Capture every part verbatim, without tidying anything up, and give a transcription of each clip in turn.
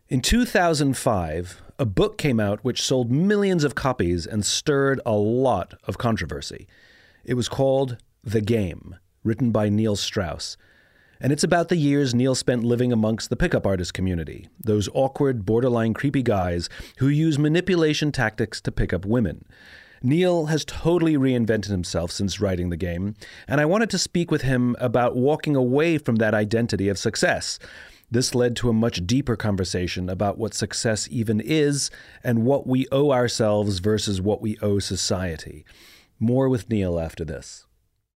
In two thousand five, a book came out which sold millions of copies and stirred a lot of controversy. It was called The Game, written by Neil Strauss. And it's about the years Neil spent living amongst the pickup artist community, those awkward, borderline creepy guys who use manipulation tactics to pick up women. Neil has totally reinvented himself since writing The Game, and I wanted to speak with him about walking away from that identity of success. This led to a much deeper conversation about what success even is and what we owe ourselves versus what we owe society. More with Neil after this.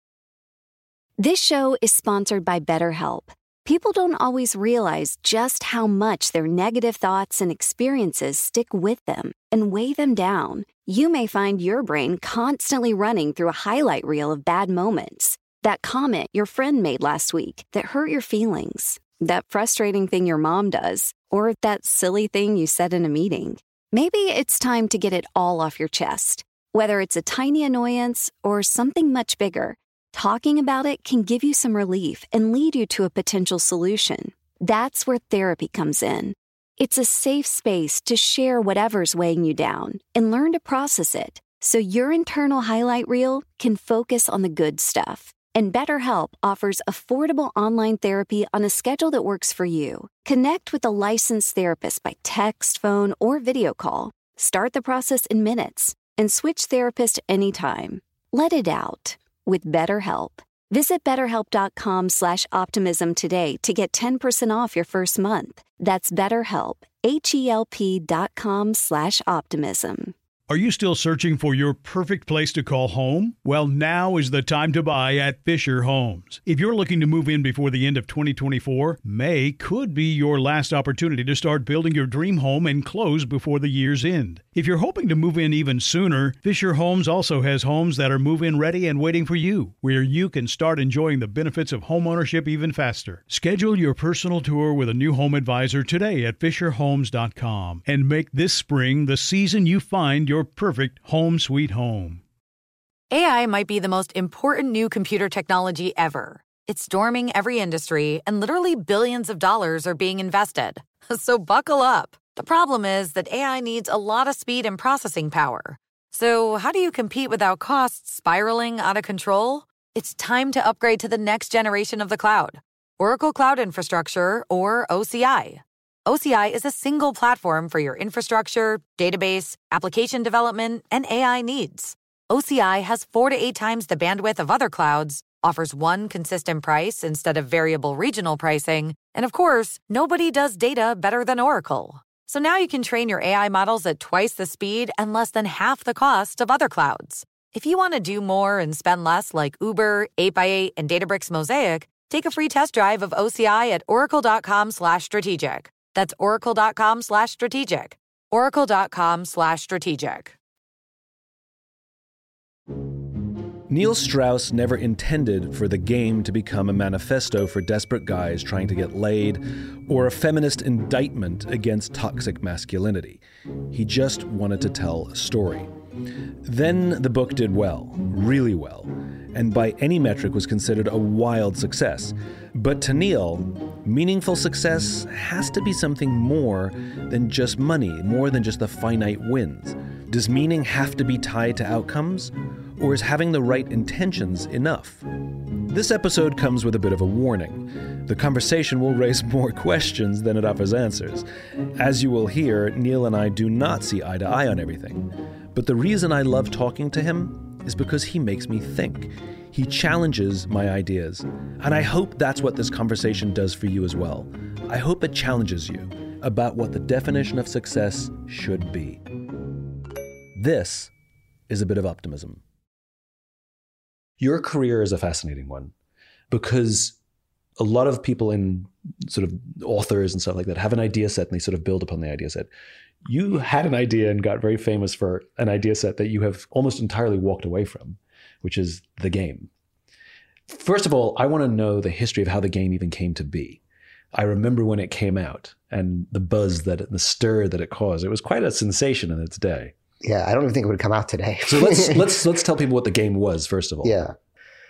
This show is sponsored by BetterHelp. People don't always realize just how much their negative thoughts and experiences stick with them and weigh them down. You may find your brain constantly running through a highlight reel of bad moments. That comment your friend made last week that hurt your feelings. That frustrating thing your mom does, or that silly thing you said in a meeting. Maybe it's time to get it all off your chest. Whether it's a tiny annoyance or something much bigger, talking about it can give you some relief and lead you to a potential solution. That's where therapy comes in. It's a safe space to share whatever's weighing you down and learn to process it so your internal highlight reel can focus on the good stuff. And BetterHelp offers affordable online therapy on a schedule that works for you. Connect with a licensed therapist by text, phone, or video call. Start the process in minutes and switch therapist anytime. Let it out with BetterHelp. Visit betterhelp.com slash optimism today to get ten percent off your first month. That's BetterHelp, H-E-L-P dot com slash optimism. Are you still searching for your perfect place to call home? Well, now is the time to buy at Fisher Homes. If you're looking to move in before the end of twenty twenty-four, May could be your last opportunity to start building your dream home and close before the year's end. If you're hoping to move in even sooner, Fisher Homes also has homes that are move-in ready and waiting for you, where you can start enjoying the benefits of homeownership even faster. Schedule your personal tour with a new home advisor today at fisher homes dot com and make this spring the season you find your Your perfect home sweet home. A I might be the most important new computer technology ever. It's storming every industry, and literally billions of dollars are being invested. So buckle up. The problem is that A I needs a lot of speed and processing power. So how do you compete without costs spiraling out of control? It's time to upgrade to the next generation of the cloud, Oracle Cloud Infrastructure, or O C I. O C I is a single platform for your infrastructure, database, application development, and A I needs. O C I has four to eight times the bandwidth of other clouds, offers one consistent price instead of variable regional pricing, and of course, nobody does data better than Oracle. So now you can train your A I models at twice the speed and less than half the cost of other clouds. If you want to do more and spend less like Uber, eight by eight, and Databricks Mosaic, take a free test drive of O C I at oracle.com slash strategic. That's oracle.com slash strategic. Oracle.com slash strategic. Neil Strauss never intended for The Game to become a manifesto for desperate guys trying to get laid or a feminist indictment against toxic masculinity. He just wanted to tell a story. Then the book did well, really well, and by any metric was considered a wild success. But to Neil, meaningful success has to be something more than just money, more than just the finite wins. Does meaning have to be tied to outcomes, or is having the right intentions enough? This episode comes with a bit of a warning. The conversation will raise more questions than it offers answers. As you will hear, Neil and I do not see eye to eye on everything. But the reason I love talking to him is because he makes me think. He challenges my ideas. And I hope that's what this conversation does for you as well. I hope it challenges you about what the definition of success should be. This is a bit of optimism. Your career is a fascinating one because a lot of people in sort of authors and stuff like that have an idea set and they sort of build upon the idea set. You had an idea and got very famous for an idea set that you have almost entirely walked away from, which is The Game. First of all, I want to know the history of how The Game even came to be. I remember when it came out and the buzz that it, the stir that it caused. It was quite a sensation in its day. Yeah, I don't even think it would come out today. So let's let's let's tell people what The Game was, first of all. Yeah.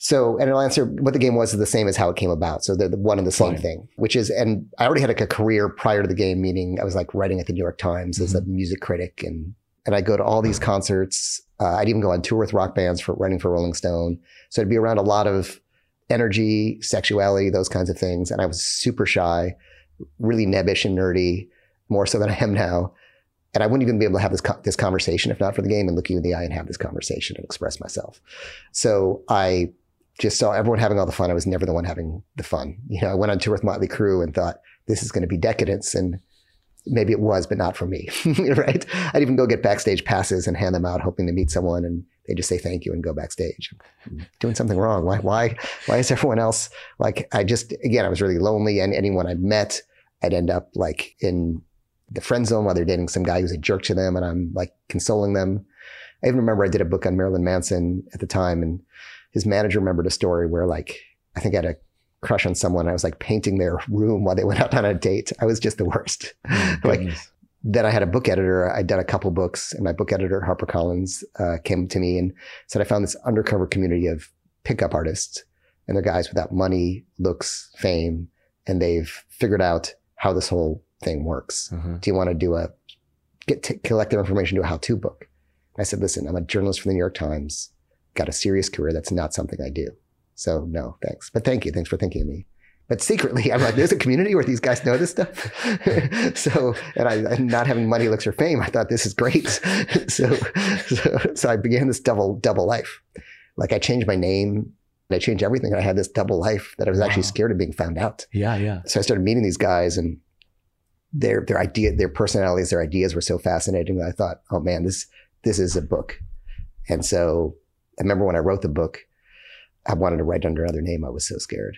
So, and I'll answer what the game was is the same as how it came about. So they're the one and the same Fine. thing, which is, and I already had like a career prior to the game, meaning I was like writing at the New York Times mm-hmm. as a music critic. And, and I'd go to all these concerts. Uh, I'd even go on tour with rock bands for writing for Rolling Stone. So I'd be around a lot of energy, sexuality, those kinds of things. And I was super shy, really nebbish and nerdy, more so than I am now. And I wouldn't even be able to have this co- this conversation if not for the game and look you in the eye and have this conversation and express myself. So I just saw everyone having all the fun. I was never the one having the fun. You know, I went on tour with Motley Crue and thought this is going to be decadence, and maybe it was, but not for me. Right? I'd even go get backstage passes and hand them out, hoping to meet someone, and they just say thank you and go backstage. I'm doing something wrong. Why? Why? Why is everyone else like? I just again, I was really lonely, and anyone I met, I'd end up like in the friend zone while they're dating some guy who's a jerk to them, and I'm like consoling them. I even remember I did a book on Marilyn Manson at the time, and his manager remembered a story where like, I think I had a crush on someone. I was like painting their room while they went out on a date. I was just the worst. Oh, like then I had a book editor. I'd done a couple books, and my book editor, HarperCollins, uh, came to me and said, I found this undercover community of pickup artists, and they're guys without money, looks, fame, and they've figured out how this whole thing works. Uh-huh. Do you want to do a, get to collect their information, do a how-to book? I said, listen, I'm a journalist for the New York Times, got a serious career. That's not something I do. So no, thanks. But thank you. Thanks for thinking of me. But secretly, I'm like, there's a community where these guys know this stuff. so, and I, and not having money, looks, or fame, I thought this is great. so, so, so I began this double, double life. Like I changed my name. I changed everything. I had this double life that I was wow. actually scared of being found out. Yeah, yeah. So I started meeting these guys, and their their idea, their personalities, their ideas were so fascinating that I thought, oh man, this this is a book. And so I remember when I wrote the book, I wanted to write under another name. I was so scared.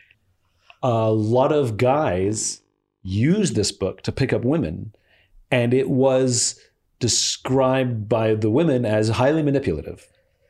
A lot of guys used this book to pick up women, and it was described by the women as highly manipulative.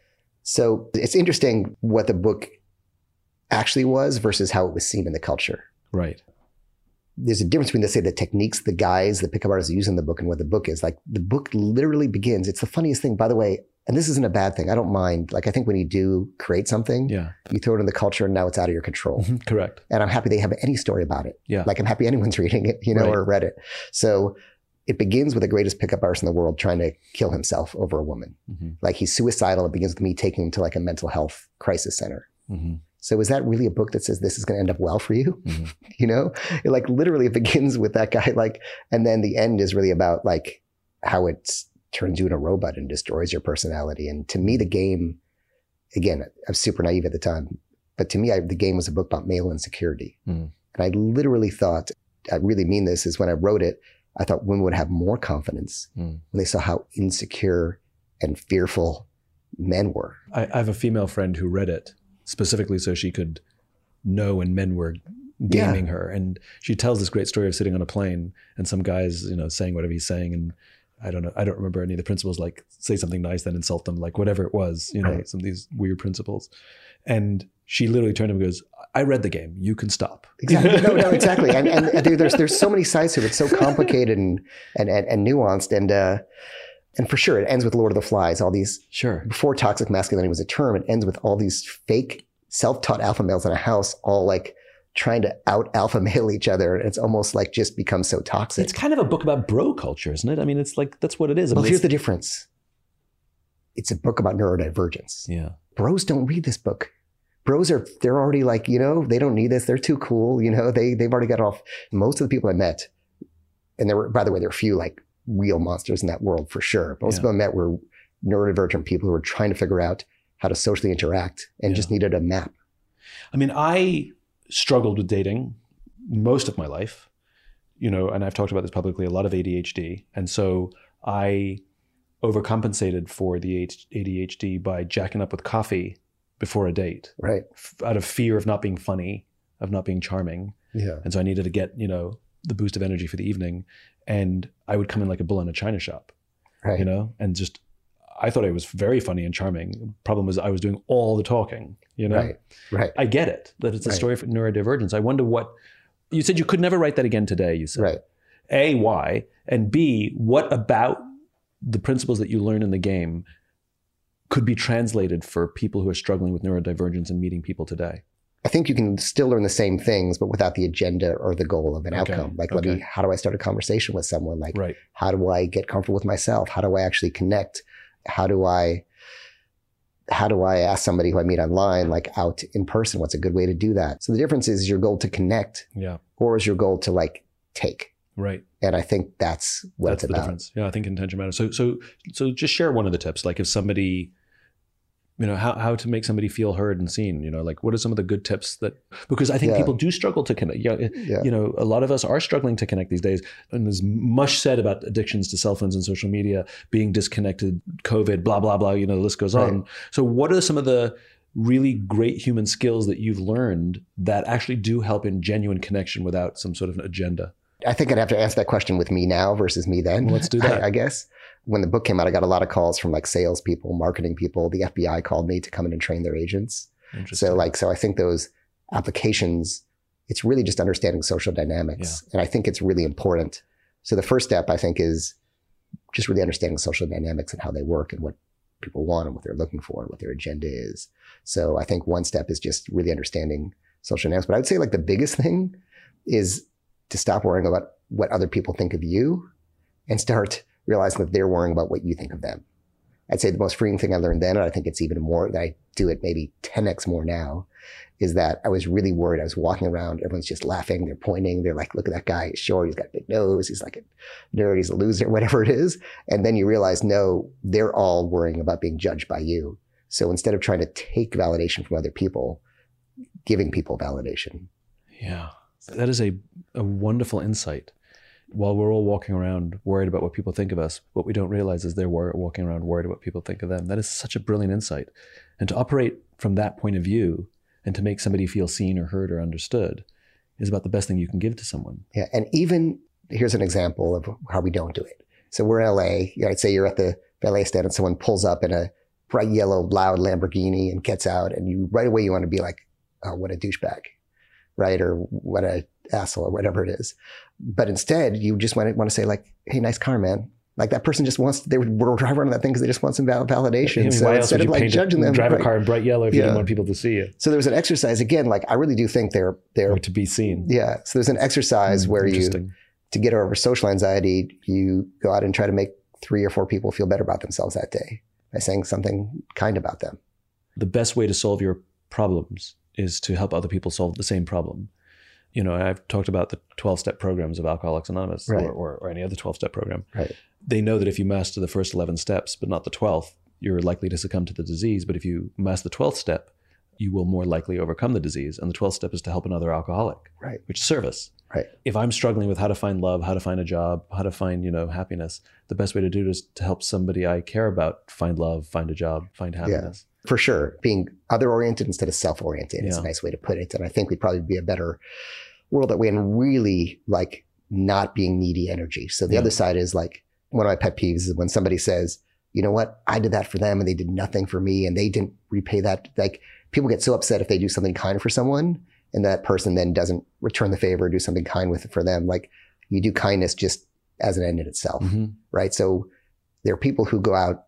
So it's interesting what the book actually was versus how it was seen in the culture. Right. There's a difference between, let's say, the techniques the guys, the pickup artists use in the book and what the book is. Like the book literally begins. It's the funniest thing, by the way, and this isn't a bad thing. I don't mind. Like I think when you do create something, yeah. you throw it in the culture and now it's out of your control. Mm-hmm. Correct. And I'm happy they have any story about it. Yeah. Like I'm happy anyone's reading it, you know, right. or read it. So it begins with the greatest pickup artist in the world trying to kill himself over a woman. Mm-hmm. Like he's suicidal. It begins with me taking him to like a mental health crisis center. Mm-hmm. So is that really a book that says this is going to end up well for you? Mm-hmm. You know, it like literally it begins with that guy, like, and then the end is really about like how it turns you into a robot and destroys your personality. And to me, the game, again, I was super naive at the time, but to me, I, the game was a book about male insecurity. Mm-hmm. And I literally thought, I really mean this, is when I wrote it, I thought women would have more confidence mm. when they saw how insecure and fearful men were. I, I have a female friend who read it specifically so she could know when men were gaming yeah. her. And she tells this great story of sitting on a plane and some guys, you know, saying whatever he's saying. And I don't know, I don't remember any of the principles, like say something nice, then insult them, like whatever it was, you know, right. some of these weird principles. And she literally turned to him and goes, I read the game, you can stop. Exactly. No, no, exactly. And, and there's there's so many sides to it. It's so complicated and and and, and nuanced. And uh, and for sure, it ends with Lord of the Flies. All these sure before toxic masculinity was a term. It ends with all these fake self-taught alpha males in a house, all like trying to out alpha male each other. It's almost like just becomes so toxic. It's kind of a book about bro culture, isn't it? I mean, it's like that's what it is. I well, mean, here's the difference. It's a book about neurodivergence. Yeah, bros don't read this book. Bros are, they're already like, you know, they don't need this. They're too cool. You know, they, they've already got off. Most of the people I met, and there were, by the way, there were a few like real monsters in that world for sure. Most yeah. people I met were neurodivergent people who were trying to figure out how to socially interact and yeah. just needed a map. I mean, I struggled with dating most of my life, you know, and I've talked about this publicly, a lot of A D H D. And so I overcompensated for the A D H D by jacking up with coffee before a date, right? Out of fear of not being funny, of not being charming. Yeah. And so I needed to get, you know, the boost of energy for the evening. And I would come in like a bull in a china shop, right? You know, and just, I thought I was very funny and charming. Problem was I was doing all the talking, you know? Right, right. I get it, that it's a right. story for neurodivergence. I wonder what, you said you could never write that again today, you said. Right. A, why? And B, what about the principles that you learn in the game could be translated for people who are struggling with neurodivergence and meeting people today? I think you can still learn the same things, but without the agenda or the goal of an Okay. outcome. Like, Okay. let me, how do I start a conversation with someone? Like, Right. how do I get comfortable with myself? How do I actually connect? How do I, how do I ask somebody who I meet online, like out in person? What's a good way to do that? So the difference is, your goal to connect, Yeah. or is your goal to like take? Right. And I think that's what That's it's the about. difference. Yeah, I think intention matters. So, so, so just share one of the tips. Like, if somebody, you know, how how to make somebody feel heard and seen. You know, like, what are some of the good tips that? Because I think Yeah. people do struggle to connect. Yeah, Yeah. you know, a lot of us are struggling to connect these days, and there's much said about addictions to cell phones and social media, being disconnected, COVID, blah blah blah. You know, the list goes on. Right. So, what are some of the really great human skills that you've learned that actually do help in genuine connection without some sort of an agenda? I think I'd have to answer that question with me now versus me then. Well, let's do that. I, I guess when the book came out, I got a lot of calls from like salespeople, marketing people. The F B I called me to come in and train their agents. Interesting. So like, so I think those applications, it's really just understanding social dynamics. And I think it's really important. So the first step, I think, is just really understanding social dynamics and how they work and what people want and what they're looking for and what their agenda is. So I think one step is just really understanding social dynamics. But I would say like the biggest thing is to stop worrying about what other people think of you and start realizing that they're worrying about what you think of them. I'd say the most freeing thing I learned then, and I think it's even more, that I do it maybe ten x more now, is that I was really worried. I was walking around, everyone's just laughing, they're pointing, they're like, look at that guy, he's short, he's got a big nose, he's like a nerd, he's a loser, whatever it is. And then you realize, no, they're all worrying about being judged by you. So instead of trying to take validation from other people, giving people validation. Yeah, that is a, a wonderful insight. While we're all walking around worried about what people think of us, what we don't realize is they're wor- walking around worried about what people think of them. That is such a brilliant insight. And to operate from that point of view and to make somebody feel seen or heard or understood is about the best thing you can give to someone. Yeah, and even, here's an example of how we don't do it. So we're in L A, I'd say you're at the valet stand and someone pulls up in a bright yellow, loud Lamborghini and gets out, and you right away you want to be like, oh, what a douchebag, right? Or what a asshole, or whatever it is. But instead, you just want to, want to say like, hey, nice car, man. Like that person just wants, they were driving around that thing because they just want some val- validation. I mean, so why else instead would of you like paint judging a, them, drive right. a car in bright yellow if you Yeah. didn't want people to see you So there was an exercise, again, like I really do think they're, they're, or to be seen? yeah. So there's an exercise Mm, where you, interesting. to get over social anxiety, you go out and try to make three or four people feel better about themselves that day by saying something kind about them. The best way to solve your problems is to help other people solve the same problem. You know, I've talked about the twelve-step programs of Alcoholics Anonymous, Right. or, or, or any other twelve-step program. Right. They know that if you master the first eleven steps, but not the twelfth, you're likely to succumb to the disease. But if you master the twelfth step, you will more likely overcome the disease. And the twelfth step is to help another alcoholic, Right. which is service. Right. If I'm struggling with how to find love, how to find a job, how to find, you know, happiness, the best way to do it is to help somebody I care about find love, find a job, find happiness. For sure. Being other-oriented instead of self-oriented is Yeah. a nice way to put it. And I think we'd probably be a better world that way, and really like not being needy energy. So the Yeah. other side is like, one of my pet peeves is when somebody says, you know what, I did that for them and they did nothing for me and they didn't repay that. Like people get so upset if they do something kind for someone and that person then doesn't return the favor or do something kind with for them. Like you do kindness just as an end in itself, Mm-hmm. right? So there are people who go out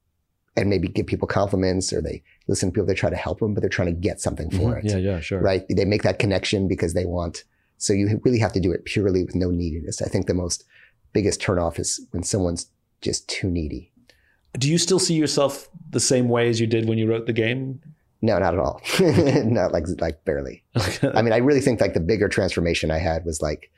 and maybe give people compliments or they listen to people, they try to help them, but they're trying to get something for Mhm. it. Yeah, yeah, sure. Right? They make that connection because they want. So you really have to do it purely with no neediness. I think the most biggest turnoff is when someone's just too needy. Do you still see yourself the same way as you did when you wrote the game? No, not at all. Not like like barely. I mean, I really think like the bigger transformation I had was like,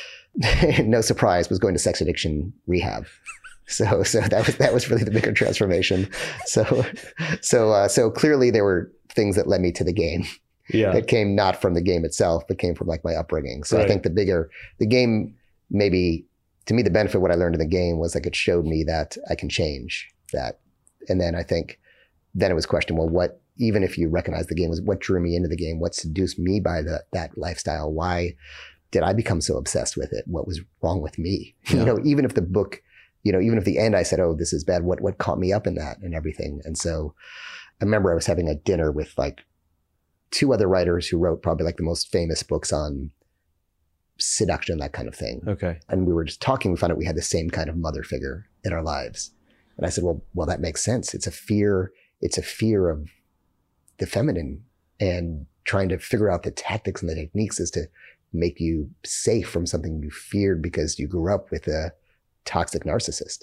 no surprise, was going to sex addiction rehab. So so that was that was really the bigger transformation. So so uh, so clearly there were things that led me to the game. Yeah. That came not from the game itself, but came from like my upbringing. So Right. I think the bigger, the game, maybe to me, the benefit of what I learned in the game was like it showed me that I can change that. And then I think then it was question, well, what, even if you recognize the game, was what drew me into the game? What seduced me by the, that lifestyle? Why did I become so obsessed with it? What was wrong with me? Yeah. You know, even if the book, you know, even if the end I said, oh, this is bad, what, what caught me up in that and everything? And so I remember I was having a dinner with like two other writers who wrote probably like the most famous books on seduction, that kind of thing. Okay. And we were just talking, we found out we had the same kind of mother figure in our lives. And I said, well, well, that makes sense. It's a fear it's a fear of the feminine and trying to figure out the tactics and the techniques as to make you safe from something you feared because you grew up with a toxic narcissist.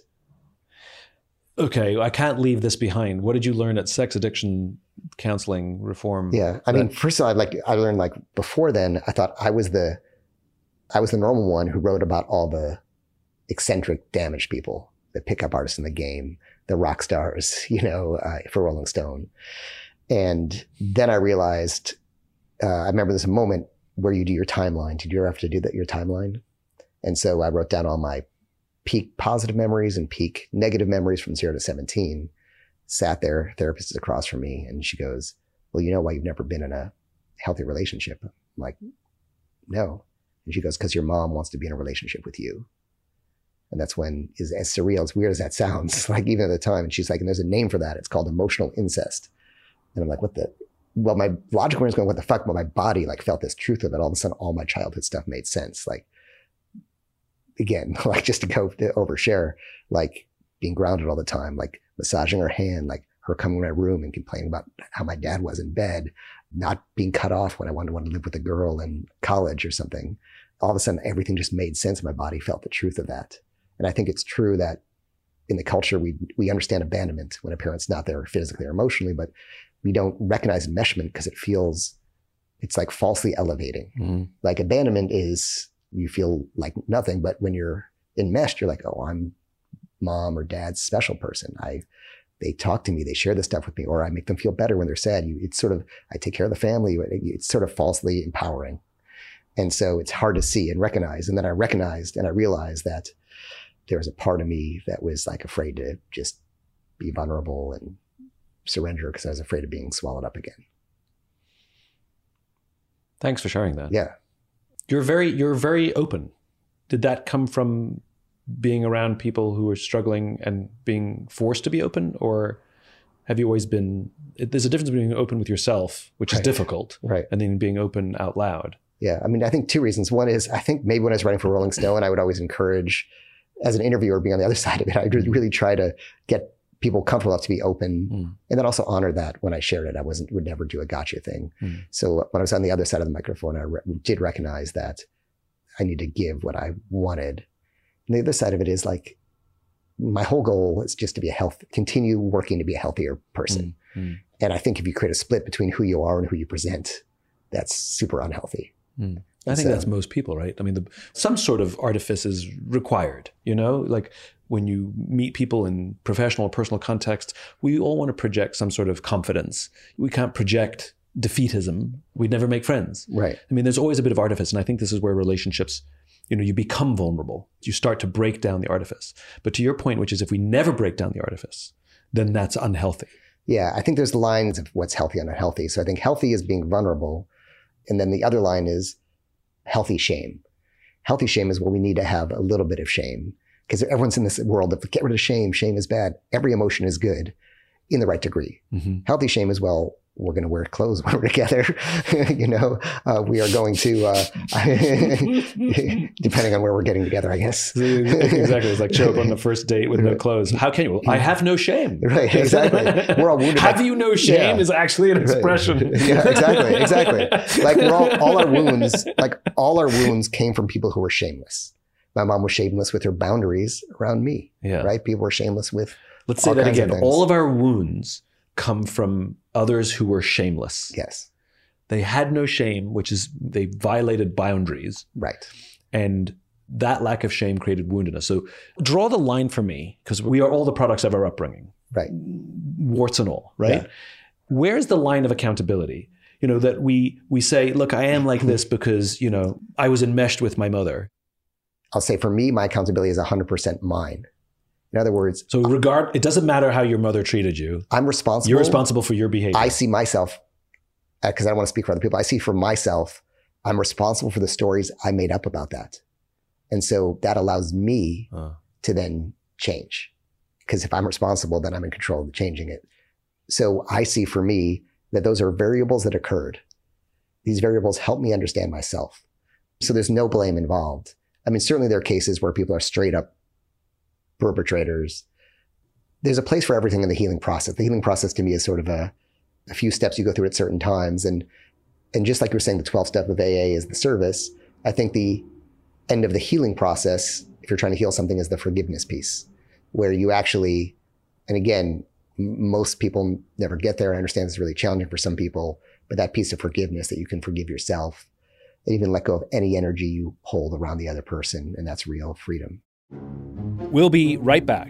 Okay, I can't leave this behind. What did you learn at sex addiction counseling reform? Yeah, I mean, first of all, I like I learned like before then, I thought I was the I was the normal one who wrote about all the eccentric, damaged people, the pickup artists in the game, the rock stars, you know, uh, for Rolling Stone. And then I realized, uh, I remember there's a moment where you do your timeline. Did you ever have to do that, your timeline? And so I wrote down all my peak positive memories and peak negative memories from zero to seventeen, sat there, therapist is across from me, and she goes, well, you know why you've never been in a healthy relationship? I'm like, no. And she goes, because your mom wants to be in a relationship with you. And that's when, is as surreal, as weird as that sounds, like even at the time. And she's like, and there's a name for that. It's called emotional incest. And I'm like, what the, well, my logical brain is going, what the fuck? But my body like felt this truth of it. All of a sudden, all my childhood stuff made sense. Like, again, like just to go to overshare, like being grounded all the time, like massaging her hand, like her coming to my room and complaining about how my dad was in bed, not being cut off when I wanted, wanted to live with a girl in college or something. All of a sudden, everything just made sense. My body felt the truth of that. And I think it's true that in the culture, we we understand abandonment when a parent's not there physically or emotionally, but we don't recognize enmeshment because it feels, it's like falsely elevating. Mm-hmm. Like abandonment is, you feel like nothing, but when you're enmeshed, you're like, oh, I'm mom or dad's special person. I, they talk to me, they share this stuff with me, or I make them feel better when they're sad. You, it's sort of, I take care of the family. It's sort of falsely empowering. And so it's hard to see and recognize. And then I recognized and I realized that there was a part of me that was like afraid to just be vulnerable and surrender because I was afraid of being swallowed up again. Thanks for sharing that. Yeah. You're very, you're very open. Did that come from being around people who are struggling and being forced to be open? Or have you always been, there's a difference between being open with yourself, which right. is difficult, right. and then being open out loud. Yeah. I mean, I think two reasons. One is, I think maybe when I was writing for Rolling Stone, I would always encourage, as an interviewer, being on the other side of it, I'd really try to get people comfortable enough to be open, mm. and then also honor that when I shared it, I wasn't, would never do a gotcha thing. Mm. So when I was on the other side of the microphone, I re- did recognize that I need to give what I wanted. And the other side of it is like, my whole goal is just to be a health, continue working to be a healthier person. Mm. Mm. And I think if you create a split between who you are and who you present, that's super unhealthy. Mm. I think so, that's most people, right? I mean, the, some sort of artifice is required, you know, like when you meet people in professional or personal contexts, we all want to project some sort of confidence. We can't project defeatism. We'd never make friends. Right. I mean, there's always a bit of artifice. And I think this is where relationships, you know, you become vulnerable. You start to break down the artifice. But to your point, which is if we never break down the artifice, then that's unhealthy. Yeah, I think there's lines of what's healthy and unhealthy. So I think healthy is being vulnerable. And then the other line is healthy shame. Healthy shame is where we need to have a little bit of shame, because everyone's in this world of get rid of shame. Shame is bad. Every emotion is good in the right degree. Mm-hmm. Healthy shame is, well, we're going to wear clothes when we're together. you know, uh, we are going to, uh, depending on where we're getting together, I guess. Exactly. It's like show up on the first date with no clothes. How can you? Well, I have no shame. Right. Exactly. We're all wounded. Have by, you no shame yeah. is actually an expression. Right. Yeah, exactly. Exactly. Like we're all, all our wounds, like all our wounds came from people who were shameless. My mom was shameless with her boundaries around me. Yeah. Right. People were shameless with. Let's say that again. Of all of our wounds come from others who were shameless. Yes. They had no shame, which is they violated boundaries. Right. And that lack of shame created woundedness. So draw the line for me, because we are all the products of our upbringing. Right. Warts and all, right? Yeah. Where's the line of accountability? You know, that we we say, look, I am like this because, you know, I was enmeshed with my mother. I'll say for me, my accountability is one hundred percent mine. In other words, so regard, it doesn't matter how your mother treated you. I'm responsible. You're responsible for your behavior. I see myself, because I don't want to speak for other people. I see for myself, I'm responsible for the stories I made up about that. And so that allows me uh. to then change. Because if I'm responsible, then I'm in control of changing it. So I see for me that those are variables that occurred. These variables help me understand myself. So there's no blame involved. I mean, certainly there are cases where people are straight up perpetrators, there's a place for everything in the healing process. The healing process to me is sort of a, a few steps you go through at certain times. And, and just like you were saying, the twelfth step of A A is the service. I think the end of the healing process, if you're trying to heal something, is the forgiveness piece, where you actually, and again, m- most people never get there. I understand it's really challenging for some people, but that piece of forgiveness, that you can forgive yourself and even let go of any energy you hold around the other person. And that's real freedom. We'll be right back.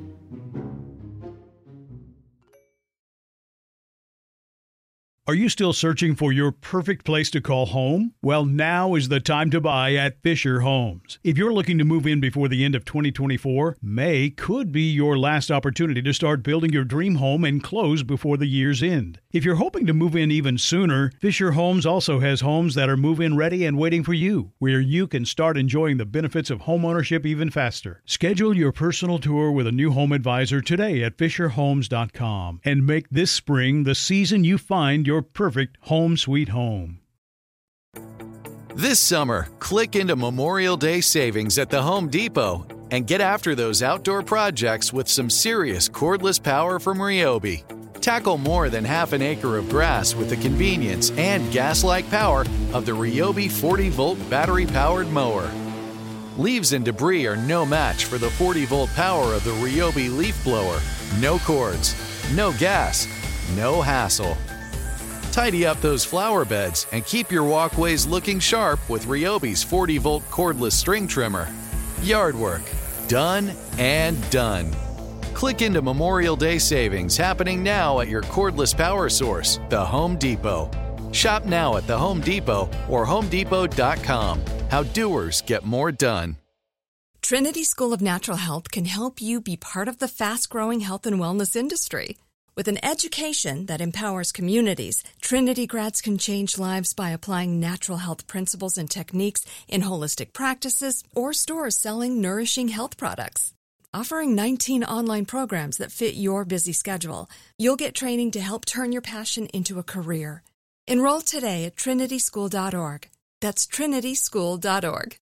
Are you still searching for your perfect place to call home? Well, now is the time to buy at Fisher Homes. If you're looking to move in before the end of twenty twenty-four, May could be your last opportunity to start building your dream home and close before the year's end. If you're hoping to move in even sooner, Fisher Homes also has homes that are move-in ready and waiting for you, where you can start enjoying the benefits of homeownership even faster. Schedule your personal tour with a new home advisor today at fisher homes dot com and make this spring the season you find your perfect home sweet home. This summer, click into Memorial Day savings at the Home Depot and get after those outdoor projects with some serious cordless power from Ryobi. Tackle more than half an acre of grass with the convenience and gas-like power of the Ryobi forty volt battery-powered mower. Leaves and debris are no match for the forty volt power of the Ryobi leaf blower. No cords, no gas, no hassle. Tidy up those flower beds and keep your walkways looking sharp with Ryobi's forty volt cordless string trimmer. Yard work, done and done. Click into Memorial Day savings happening now at your cordless power source, the Home Depot. Shop now at the Home Depot or home depot dot com. How doers get more done. Trinity School of Natural Health can help you be part of the fast-growing health and wellness industry. With an education that empowers communities, Trinity grads can change lives by applying natural health principles and techniques in holistic practices or stores selling nourishing health products. Offering nineteen online programs that fit your busy schedule, you'll get training to help turn your passion into a career. Enroll today at trinity school dot org. That's trinity school dot org.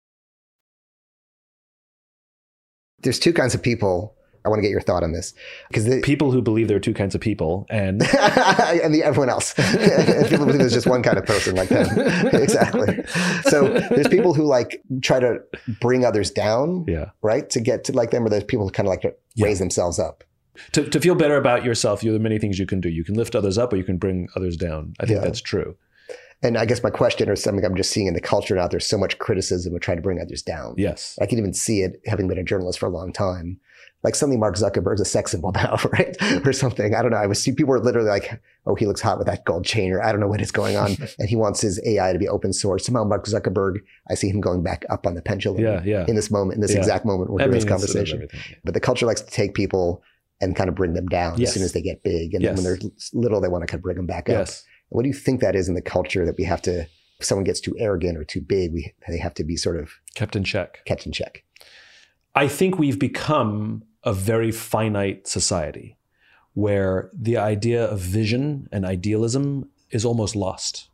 There's two kinds of people. I want to get your thought on this, because the People who believe there are two kinds of people, and and the everyone else. People believe there's just one kind of person like them. Exactly. So there's people who like try to bring others down, yeah, right, to get to like them, or there's people who kind of like to yeah. raise themselves up. To to feel better about yourself, there are many things you can do. You can lift others up, or you can bring others down. I think Yeah. that's true. And I guess my question, or something I'm just seeing in the culture now, there's so much criticism of trying to bring others down. Yes. I can even see it, having been a journalist for a long time. Like suddenly Mark Zuckerberg's a sex symbol now, right? Or something. I don't know. I was see people were literally like, oh, he looks hot with that gold chain, or I don't know what is going on. And he wants his A I to be open source. Somehow Mark Zuckerberg, I see him going back up on the pendulum Yeah, yeah. in this moment, in this Yeah. exact moment we're I doing mean, this it's sort of conversation. everything. But the culture likes to take people and kind of bring them down Yes. as soon as they get big. And Yes. then when they're little, they want to kind of bring them back up. Yes. What do you think that is in the culture, that we have to, if someone gets too arrogant or too big, we they have to be sort of Kept in check. kept in check? I think we've become a very finite society where the idea of vision and idealism is almost lost.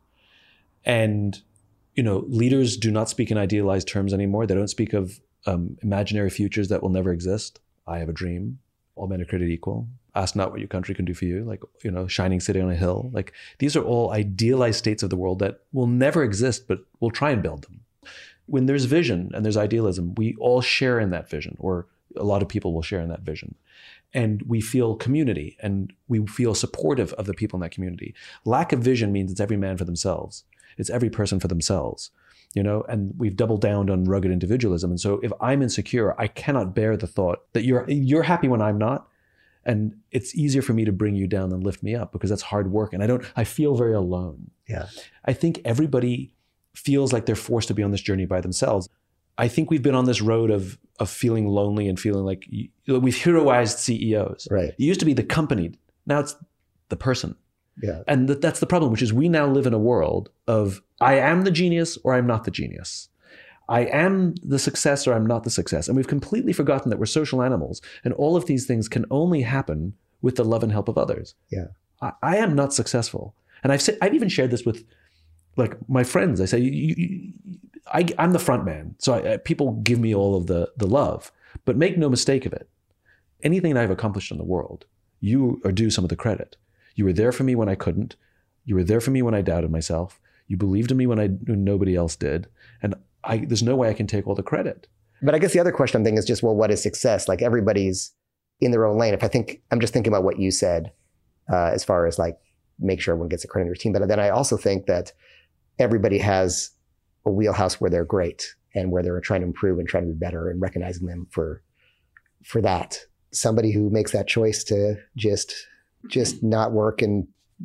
And, you know, leaders do not speak in idealized terms anymore. They don't speak of um, imaginary futures that will never exist. I have a dream. All men are created equal. Ask not what your country can do for you. Like, you know, shining city on a hill. Like, these are all idealized states of the world that will never exist, but we'll try and build them. When there's vision and there's idealism, we all share in that vision, or a lot of people will share in that vision. And we feel community, and we feel supportive of the people in that community. Lack of vision means it's every man for themselves. It's every person for themselves, you know, and we've doubled down on rugged individualism. And so if I'm insecure, I cannot bear the thought that you're you're happy when I'm not. And it's easier for me to bring you down than lift me up, because that's hard work. And I don't, I feel very alone. Yeah. I think everybody feels like they're forced to be on this journey by themselves. I think we've been on this road of of feeling lonely and feeling like you, we've heroized C E Os. Right. It used to be the company. Now it's the person. Yeah. And th- that's the problem, which is we now live in a world of I am the genius or I'm not the genius. I am the success or I'm not the success. And we've completely forgotten that we're social animals. And all of these things can only happen with the love and help of others. Yeah. I, I am not successful. And I've said, I've even shared this with like my friends. I say, you, you, I, I'm the front man. So I, people give me all of the, the love, but make no mistake of it. anything that I've accomplished in the world, you are due some of the credit. You were there for me when I couldn't. You were there for me when I doubted myself. You believed in me when I when nobody else did. And I, there's no way I can take all the credit. But I guess the other question I'm thinking is just, well, what is success? Like everybody's in their own lane. If I think, I'm just thinking about what you said uh, as far as like, make sure everyone gets the credit in your team. But then I also think that everybody has a wheelhouse where they're great and where they're trying to improve and trying to be better and recognizing them for, for that. Somebody who makes that choice to just, just not work and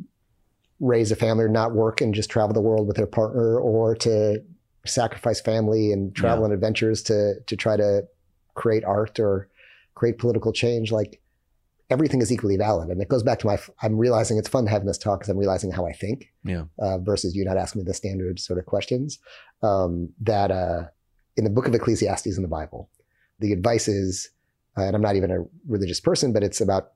raise a family or not work and just travel the world with their partner, or to sacrifice family and travel Yeah. and adventures to, to try to create art or create political change. Like everything is equally valid. And it goes back to my, I'm realizing it's fun having this talk because I'm realizing how I think Yeah. uh, versus you not asking me the standard sort of questions. Um, that uh, in the book of Ecclesiastes in the Bible, the advice is, uh, and I'm not even a religious person, but it's about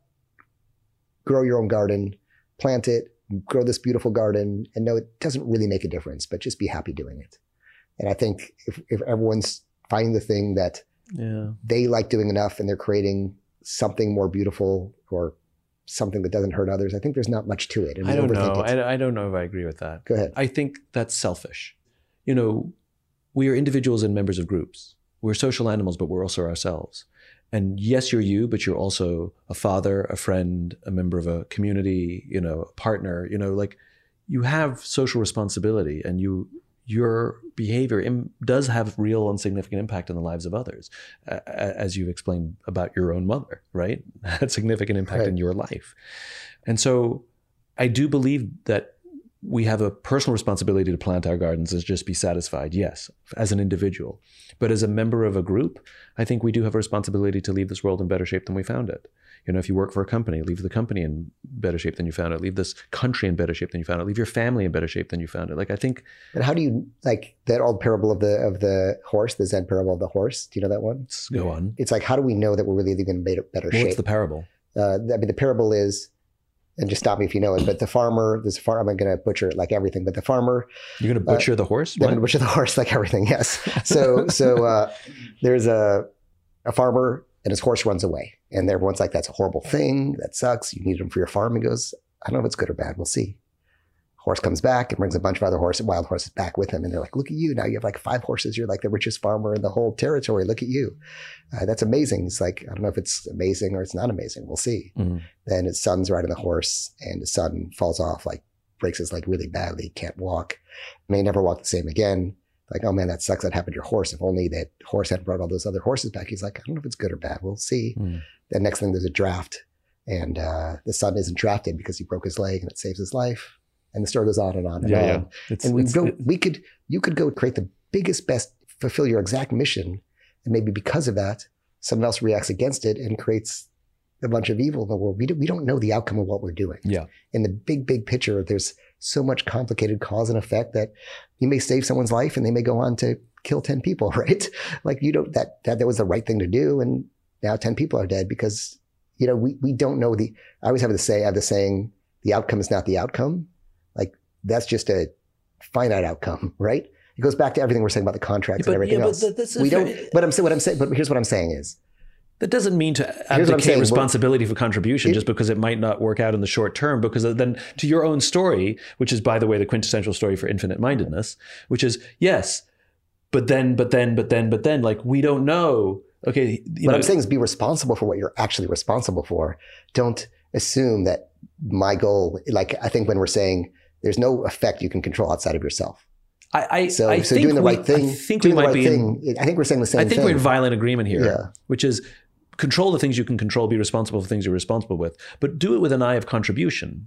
grow your own garden, plant it, grow this beautiful garden, and no, it doesn't really make a difference, but just be happy doing it. And I think if, if everyone's finding the thing that Yeah. they like doing enough and they're creating something more beautiful or something that doesn't hurt others, I think there's not much to it. And we I don't overthink know. it. I, I don't know if I agree with that. Go ahead. I think that's selfish. You know, we are individuals and members of groups. We're social animals, but we're also ourselves. And yes, you're you, but you're also a father, a friend, a member of a community, you know, a partner, you know, like you have social responsibility, and you, your behavior im- does have real and significant impact in the lives of others, uh, as you've explained about your own mother, right? Had significant impact Right. in your life. And so I do believe that we have a personal responsibility to plant our gardens and just be satisfied, yes, as an individual. But as a member of a group, I think we do have a responsibility to leave this world in better shape than we found it. You know, if you work for a company, leave the company in better shape than you found it. Leave this country in better shape than you found it. Leave your family in better shape than you found it. Like, I think... But how do you, like that old parable of the of the horse, the Zen parable of the horse? Do you know that one? Let's go on. It's like, how do we know that we're really living in better, better Well, shape? what's the parable? Uh, I mean, the parable is, and just stop me if you know it, but the farmer, this farm, I'm going to butcher it like everything, but the farmer, You're going to butcher uh, the horse? I'm going to butcher the horse like everything, yes. So so uh, there's a, a farmer and his horse runs away. And everyone's like, that's a horrible thing. That sucks. You need him for your farm. He goes, I don't know if it's good or bad. We'll see. Horse comes back and brings a bunch of other horses, wild horses back with him. And they're like, look at you. Now you have like five horses. You're like the richest farmer in the whole territory. Look at you. Uh, that's amazing. It's like, I don't know if it's amazing or it's not amazing. We'll see. Mm-hmm. Then his son's riding the horse and his son falls off, like breaks his leg really badly, can't walk, may never walk the same again. Like, oh man, that sucks. That happened to your horse. If only that horse had brought all those other horses back. He's like, I don't know if it's good or bad. We'll see. Mm. Then next thing, there's a draft, and uh, the son isn't drafted because he broke his leg, and it saves his life. And the story goes on and on and yeah, on. Yeah. It's, and we it's, go, it, we could, you could go create the biggest, best, fulfill your exact mission, and maybe because of that, someone else reacts against it and creates a bunch of evil in the world. We do, we don't know the outcome of what we're doing. Yeah. In the big, big picture, there's so much complicated cause and effect that you may save someone's life and they may go on to kill ten people, right? Like, you don't, that, that, that was the right thing to do. And now ten people are dead because, you know, we, we don't know the, I always have to say, I have the saying, the outcome is not the outcome. Like, that's just a finite outcome, right? It goes back to everything we're saying about the contracts yeah, but, and everything yeah, else. But this is we don't, very, but I'm saying, what I'm saying, but here's what I'm saying is, that doesn't mean to abdicate saying, responsibility for contribution it, just because it might not work out in the short term, because then to your own story, which is, by the way, the quintessential story for infinite mindedness, which is, yes, but then, but then, but then, but then, like, we don't know. Okay. You what know, I'm saying is be responsible for what you're actually responsible for. Don't assume that my goal, like, I think when we're saying there's no effect you can control outside of yourself. I, I, so, I so think doing the we, right thing, I think doing we the might right be thing, in, I think we're saying the same I think thing. we're in violent agreement here, yeah. which is control the things you can control, be responsible for things you're responsible with, but do it with an eye of contribution.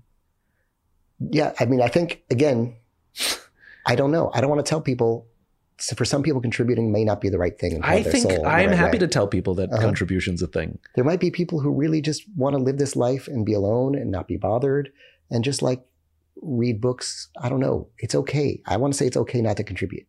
Yeah. I mean, I think, again, I don't know. I don't want to tell people, so for some people, contributing may not be the right thing. I think I'm right happy way. to tell people that uh-huh. contribution's a thing. There might be people who really just want to live this life and be alone and not be bothered and just like read books. I don't know. It's okay. I want to say it's okay not to contribute.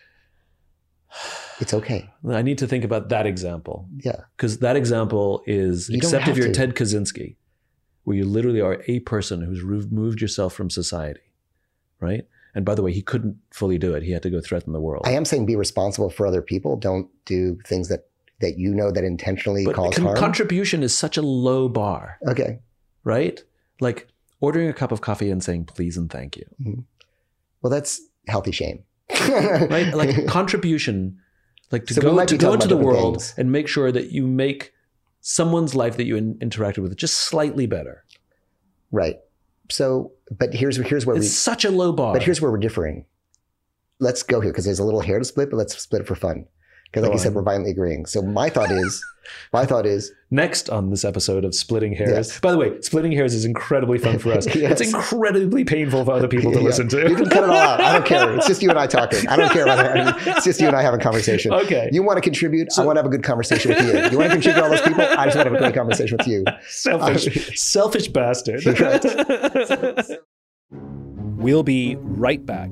It's okay. I need to think about that example. Yeah. Because that example is, you except if you're to. Ted Kaczynski, where you literally are a person who's removed yourself from society, right? And by the way, he couldn't fully do it. He had to go threaten the world. I am saying be responsible for other people. Don't do things that that you know that intentionally But cause con- harm? contribution is such a low bar, Okay. right? Like ordering a cup of coffee and saying please and thank you. Mm-hmm. Well, that's healthy shame. Right? Like contribution, like to So we go, might to be go talking into the about different world things. and make sure that you make someone's life that you in- interacted with just slightly better. Right. So, but here's here's where It's we. such a low bar. But here's where we're differing. Let's go here because there's a little hair to split, but let's split it for fun. Because like Go you said, on. we're violently agreeing. So my thought is, my thought is, Next on this episode of Splitting Hairs. Yes. By the way, Splitting Hairs is incredibly fun for us. Yes. It's incredibly painful for other people to Yeah. listen to. You can cut it all out. I don't care. It's just you and I talking. I don't care. Whether, it's just you and I having a conversation. Okay. You want to contribute? I want to have a good conversation with you. You want to contribute to all those people? I just want to have a great conversation with you. Selfish, selfish bastard. We'll be right back.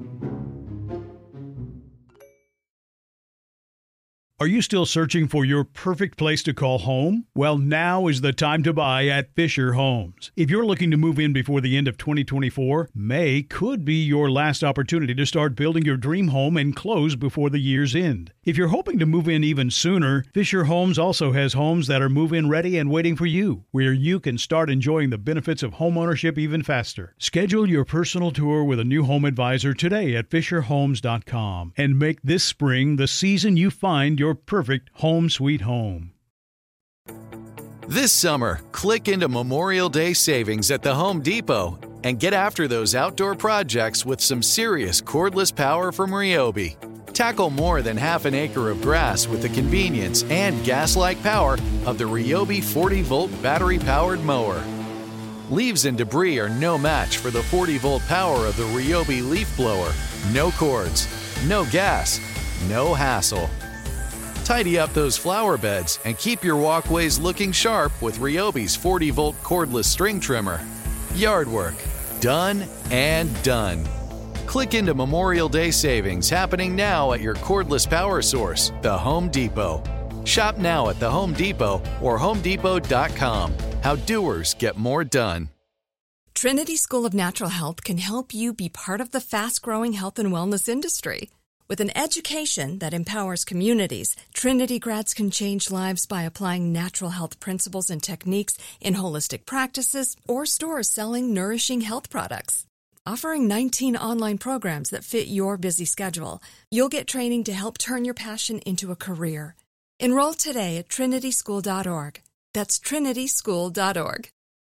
Are you still searching for your perfect place to call home? Well, now is the time to buy at Fisher Homes. If you're looking to move in before the end of twenty twenty-four, May could be your last opportunity to start building your dream home and close before the year's end. If you're hoping to move in even sooner, Fisher Homes also has homes that are move-in ready and waiting for you, where you can start enjoying the benefits of homeownership even faster. Schedule your personal tour with a new home advisor today at fisher homes dot com and make this spring the season you find your perfect home sweet home. This summer, click into Memorial Day savings at the Home Depot and get after those outdoor projects with some serious cordless power from Ryobi. Tackle more than half an acre of grass with the convenience and gas-like power of the Ryobi forty volt battery-powered mower. Leaves and debris are no match for the forty volt power of the Ryobi leaf blower. No cords, no gas, no hassle. Tidy up those flower beds and keep your walkways looking sharp with Ryobi's forty volt cordless string trimmer. Yard work, done and done. Click into Memorial Day savings happening now at your cordless power source, the Home Depot. Shop now at the Home Depot or home depot dot com. How doers get more done. Trinity School of Natural Health can help you be part of the fast-growing health and wellness industry. With an education that empowers communities, Trinity grads can change lives by applying natural health principles and techniques in holistic practices or stores selling nourishing health products. Offering nineteen online programs that fit your busy schedule, you'll get training to help turn your passion into a career. Enroll today at trinity school dot org. That's trinity school dot org.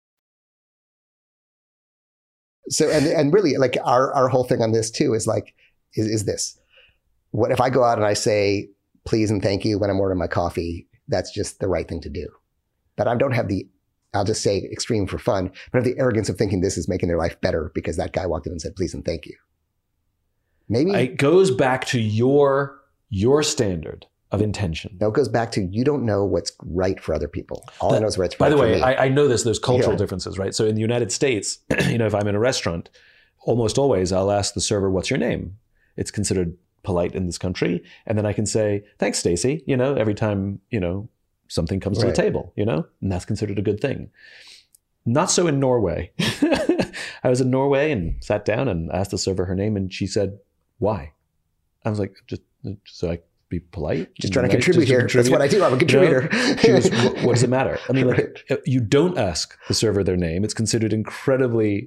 so, and, and really like our, our whole thing on this too is like, is, is this. What if I go out and I say, please and thank you when I'm ordering my coffee, that's just the right thing to do. But I don't have the, I'll just say extreme for fun, but I have the arrogance of thinking this is making their life better because that guy walked in and said, please and thank you. Maybe. It goes back to your your standard of intention. No, it goes back to you don't know what's right for other people. All That- I know is what's By right the for way, me. I, I know this. There's cultural Yeah. differences, right? So in the United States, you know, if I'm in a restaurant, almost always I'll ask the server, "What's your name?" It's considered polite in this country, and then I can say, "Thanks, Stacy." You know, every time you know something comes to Right. the table, you know, and that's considered a good thing. Not so in Norway. I was in Norway and sat down and asked the server her name, and she said, "Why?" I was like, "Just, just so I could be polite." just trying to Nice, contribute just to here. That's what I do. I'm a contributor. You know? She was, "What what does it matter?" I mean, like, Right. you don't ask the server their name. It's considered incredibly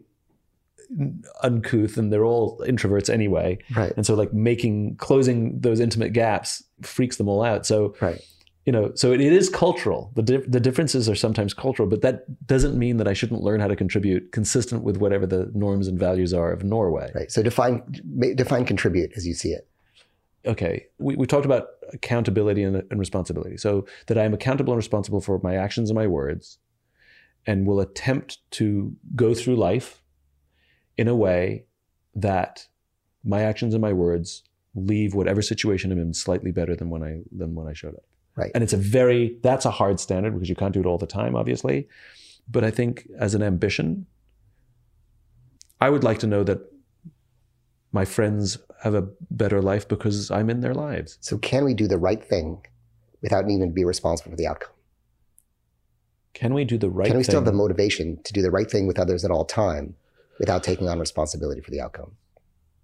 uncouth, and they're all introverts anyway. Right. And so, like, making closing those intimate gaps freaks them all out. So, Right. you know, so it, it is cultural. The di- the differences are sometimes cultural, but that doesn't mean that I shouldn't learn how to contribute consistent with whatever the norms and values are of Norway. Right. So define ma- define contribute as you see it. Okay, we, we talked about accountability and, and responsibility. So that I am accountable and responsible for my actions and my words, and will attempt to go through life in a way that my actions and my words leave whatever situation I'm in slightly better than when I than when I showed up. Right. And it's a very, that's a hard standard because you can't do it all the time, obviously. But I think as an ambition, I would like to know that my friends have a better life because I'm in their lives. So can we do the right thing without needing to be responsible for the outcome? Can we do the right Can we thing? still have the motivation to do the right thing with others at all time without taking on responsibility for the outcome?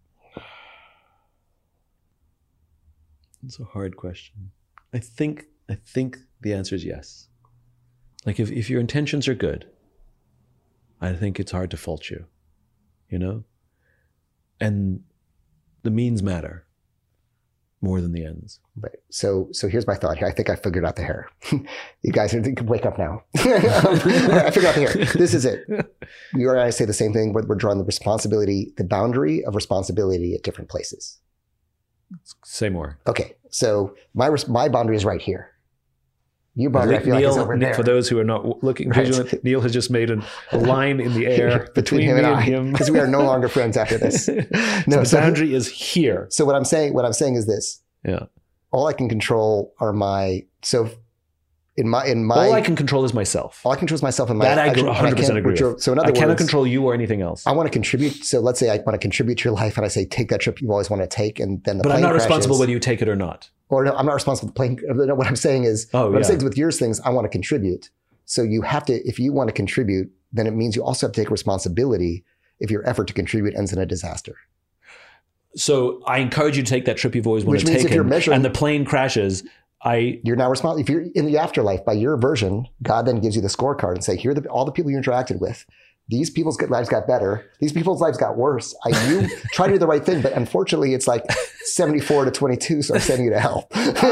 It's a hard question. I think I think the answer is yes. Like if, if your intentions are good, I think it's hard to fault you, you know? And the means matter more than the ends. Right. So, so here's my thought here. I think I figured out the hair. You guys you can wake up now. I figured out the hair. This is it. You and I say the same thing, but we're drawing the responsibility, the boundary of responsibility at different places. Say more. Okay. So my my boundary is right here. Your boundary, I feel Neil, like, is over there. For those who are not looking, right. Neil has just made a, a line in the air between, between him me and, and him. Because we are no longer friends after this. No, so the so boundary is here. So what I'm saying, what I'm saying is this. Yeah. All I can control are my, so in my, in my. All I can control is myself. All I control is myself and my. That I, I one hundred percent agree with. So in other I words, cannot control you or anything else. I want to contribute. So let's say I want to contribute to your life and I say, take that trip you always want to take. And then the But plane I'm not crashes. responsible whether you take it or not. Or no, I'm not responsible for the plane. No, what I'm saying is, oh, what yeah. I'm saying is with yours things, I want to contribute. So you have to, if you want to contribute, then it means you also have to take responsibility if your effort to contribute ends in a disaster. So I encourage you to take that trip you've always wanted to take, and the plane crashes. I you're now responsible. If you're in the afterlife, by your version, God then gives you the scorecard and say, here are the, all the people you interacted with. These people's lives got better. These people's lives got worse. I you try to do the right thing, but unfortunately, it's like seventy-four to twenty-two, so I'm sending you to hell.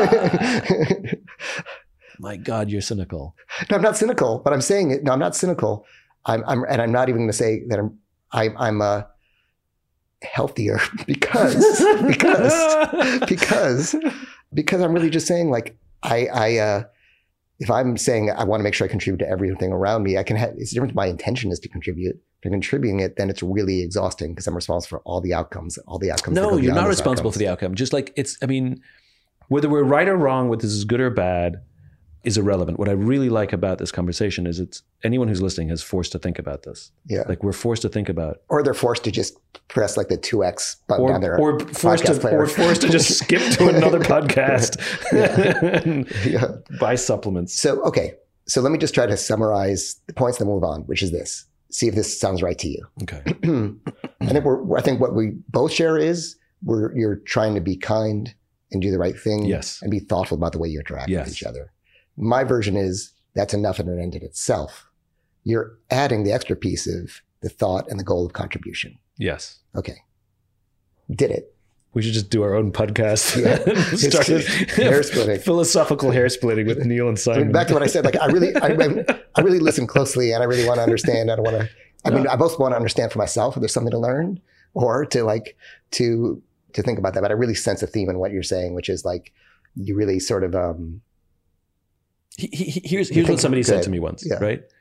My God, you're cynical. No, I'm not cynical, but I'm saying it. No, I'm not cynical. I'm, I'm and I'm not even going to say that I'm, I, I'm uh, healthier because because because because I'm really just saying like I I. Uh, If I'm saying I want to make sure I contribute to everything around me, I can have, it's different. My intention is to contribute. If I'm contributing it, then it's really exhausting because I'm responsible for all the outcomes, all the outcomes. No, you're not responsible outcomes. for the outcome. Just like it's, I mean, whether we're right or wrong, whether this is good or bad is irrelevant. What I really like about this conversation is it's anyone who's listening is forced to think about this. Yeah. Like we're forced to think about. Or they're forced to just press like the two X button or, down there. Or forced to, or forced to just skip to another podcast and yeah. buy supplements. So, okay. So let me just try to summarize the points and then move on, which is this. See if this sounds right to you. Okay. I think we're, I think what we both share is we're, you're trying to be kind and do the right thing. Yes. And be thoughtful about the way you interact yes. with each other. My version is that's enough and an end in itself. You're adding the extra piece of the thought and the goal of contribution. Yes. Okay. Did it. We should just do our own podcast. Yeah. Start hair splitting. Philosophical hair splitting with Neil and Simon. I mean, back to what I said, like I really, I, I really listen closely and I really want to understand. I don't want to, I mean, I both want to understand for myself if there's something to learn or to like, to, to think about that. But I really sense a theme in what you're saying, which is like, you really sort of, um, He, he, here's here's what somebody said to me once, yeah. right?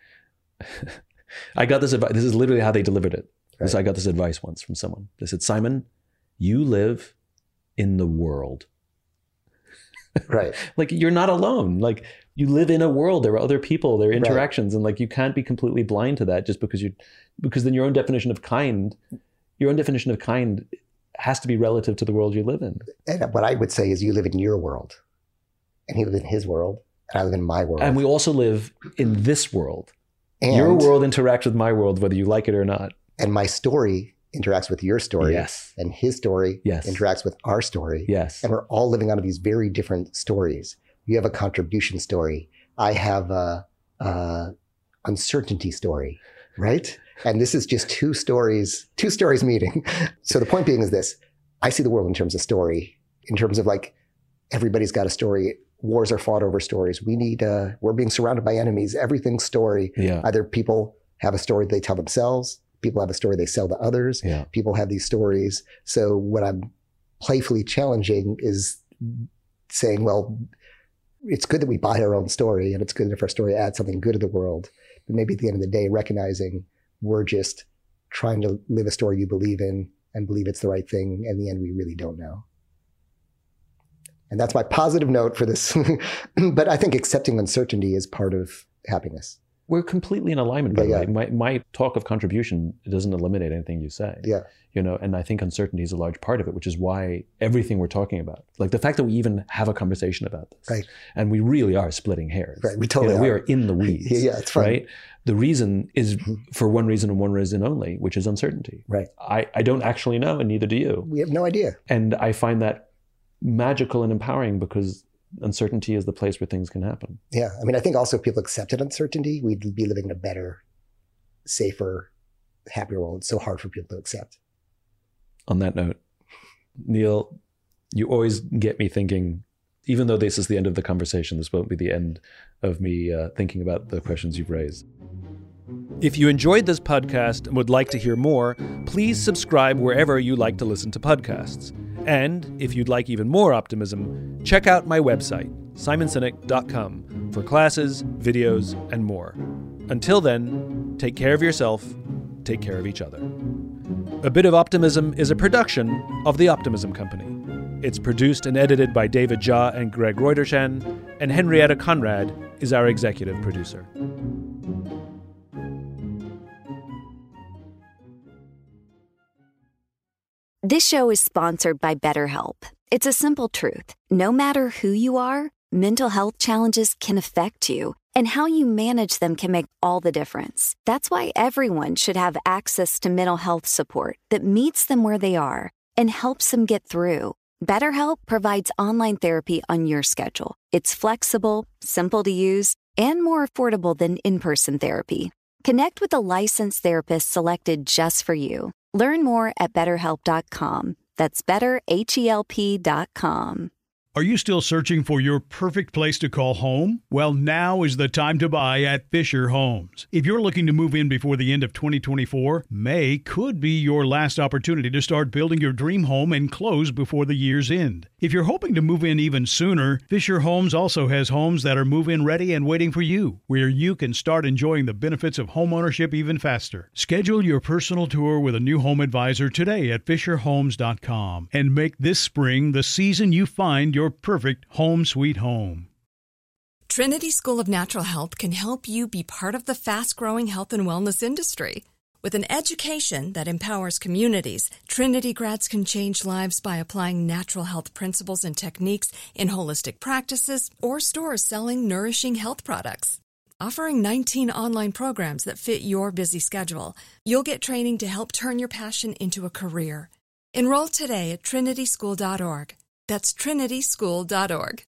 I got this advice. This is literally how they delivered it. Right. This, I got this advice once from someone. They said, Simon, you live in the world. Right. Like you're not alone. Like you live in a world. There are other people, there are interactions. Right. And like you can't be completely blind to that just because you, because then your own definition of kind, your own definition of kind has to be relative to the world you live in. And what I would say is you live in your world and he lives in his world. And I live in my world. And we also live in this world. And your world interacts with my world, whether you like it or not. And my story interacts with your story. Yes. And his story yes. interacts with our story. Yes. And we're all living out of these very different stories. You have a contribution story. I have a, a uncertainty story, right? And this is just two stories, two stories meeting. So the point being is this. I see the world in terms of story, in terms of like, everybody's got a story. Wars are fought over stories. We need, uh, we're being surrounded by enemies. Everything's story. Yeah. Either people have a story they tell themselves. People have a story they sell to others. Yeah. People have these stories. So what I'm playfully challenging is saying, well, it's good that we buy our own story and it's good if our story adds something good to the world. But maybe at the end of the day, recognizing we're just trying to live a story you believe in and believe it's the right thing. And in the end, we really don't know. And that's my positive note for this. But I think accepting uncertainty is part of happiness. We're completely in alignment, by yeah, the way. yeah. My my talk of contribution doesn't eliminate anything you say. Yeah. You know, and I think uncertainty is a large part of it, which is why everything we're talking about, like the fact that we even have a conversation about this, right. and we really are splitting hairs. Right. We totally you know, are. We are in the weeds. yeah, yeah, it's fun. Right. The reason is for one reason and one reason only, which is uncertainty. Right. I, I don't actually know, and neither do you. We have no idea. And I find that magical and empowering because uncertainty is the place where things can happen. Yeah. I mean, I think also if people accepted uncertainty, we'd be living in a better, safer, happier world. It's so hard for people to accept. On that note, Neil, you always get me thinking, even though this is the end of the conversation, this won't be the end of me uh, thinking about the questions you've raised. If you enjoyed this podcast and would like to hear more, please subscribe wherever you like to listen to podcasts. And if you'd like even more optimism, check out my website, simon sinek dot com, for classes, videos, and more. Until then, take care of yourself, take care of each other. A Bit of Optimism is a production of The Optimism Company. It's produced and edited by David Jha and Greg Reutershan, and Henrietta Conrad is our executive producer. This show is sponsored by BetterHelp. It's a simple truth. No matter who you are, mental health challenges can affect you, and how you manage them can make all the difference. That's why everyone should have access to mental health support that meets them where they are and helps them get through. BetterHelp provides online therapy on your schedule. It's flexible, simple to use, and more affordable than in-person therapy. Connect with a licensed therapist selected just for you. Learn more at better help dot com. That's better help dot com. Are you still searching for your perfect place to call home? Well, now is the time to buy at Fisher Homes. If you're looking to move in before the end of twenty twenty-four, May could be your last opportunity to start building your dream home and close before the year's end. If you're hoping to move in even sooner, Fisher Homes also has homes that are move-in ready and waiting for you, where you can start enjoying the benefits of homeownership even faster. Schedule your personal tour with a new home advisor today at fisher homes dot com and make this spring the season you find your perfect home sweet home. Trinity School of Natural Health can help you be part of the fast-growing health and wellness industry. With an education that empowers communities, Trinity grads can change lives by applying natural health principles and techniques in holistic practices or stores selling nourishing health products. Offering nineteen online programs that fit your busy schedule, you'll get training to help turn your passion into a career. Enroll today at trinity school dot org. That's trinity school dot org.